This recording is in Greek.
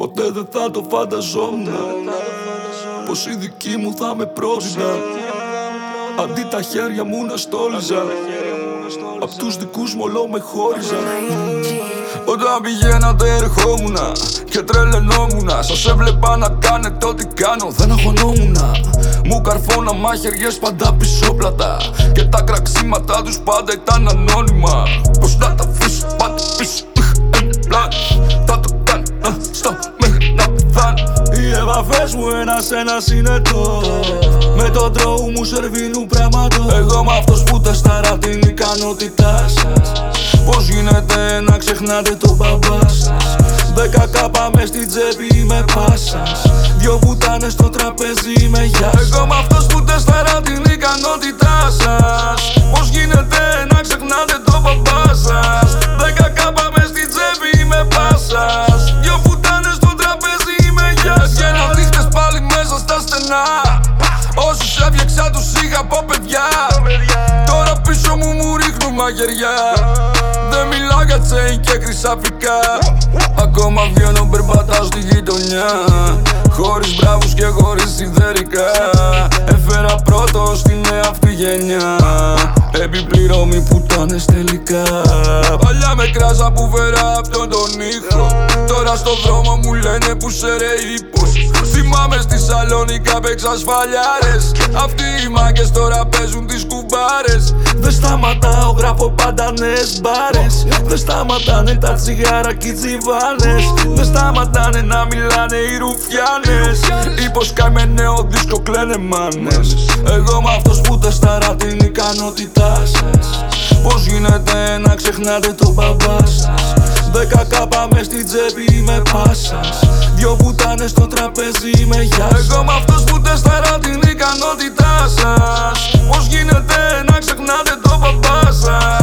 Ποτέ δεν θα το φανταζόμουν πως η δική μου θα με πρότεινα. Αντί τα χέρια μου να στόλιζα, απ' τους δικούς μου όλο με χώριζα. Όταν πηγαίνατε ερχόμουνα και τρελαινόμουνα. Σας έβλεπα να κάνετε ό,τι κάνω, δεν αγωνόμουνα. Μου καρφώνα μαχαιριές πάντα πισόπλατα και τα κραξίματα τους πάντα ήταν ανώνυμα. Πως να τα αφήσω πάντα πίσω, θα το κάνω στο μέχρι να πεθάνω. Οι επαφές μου ένας είναι το με τον τρόπο μου σερβίνου πράγματο. Εγώ μ' αυτός που τεστάρα την ικανότητά σας. Πως γίνεται να ξεχνάτε τον μπαμπά σας. 10 κάπα μες στην τσέπη με πάσας. 2 πουτάνες στο τραπέζι με γεια σας. Εγώ μ' αυτός που τεστάρα την ικανότητά σας. Πως γίνεται να ξεχνάτε τον μπαμπά σας. 10 κάπα μες στην τσέπη με πάσας. 2 πουτάνες στο τραπέζι με γεια σας. Βγαίνω δείχτες πάλι μέσα στα στενά. Όσους έφτιαξα τους είχα από παιδιά. Τώρα πίσω μου ρίχνουν μαγειριά. Δεν μιλάω για τσέιν και χρυσαφικά. Ακόμα βγαίνω περπατάω στη γειτονιά. Χωρίς μπράβους και χωρίς σιδερικά. Έφερα πρώτο στη νέα αυτή γενιά. Επιπληρώμη πουτάνες τελικά. Παλιά με κράζα που φέρα αυτόν τον ήχο. Τώρα στο δρόμο μου λένε που σε ρε ύπος. Θυμάμαι στη Σαλόνικα παίξα ασφαλιάρες. Αυτοί οι μάγκες τώρα παίζουν τις κουμπάρες. Δεν σταματάω, γράφω πάντα νέες μπάρες. Δεν σταματάνε τα τσιγάρα κι οι τσιβάνες. Δεν σταματάνε να μιλάνε οι ρουφιάνες. Είπος κάμε νέο δίσκο κλαίνε μάνες. Εγώ μ' αυτός που τεστάρα την ικανότητά σας. Πως γίνεται να ξεχνάτε τον μπαμπά σας. 10 κάπα μες στην τσέπη με πάσας. 2 πουτάνες στο τραπέζι με γεια σας. Εγώ μ' αυτός που τεστάρα την ικανότητά σας. Πως γίνεται να ξεχνάτε τον μπαμπά σας.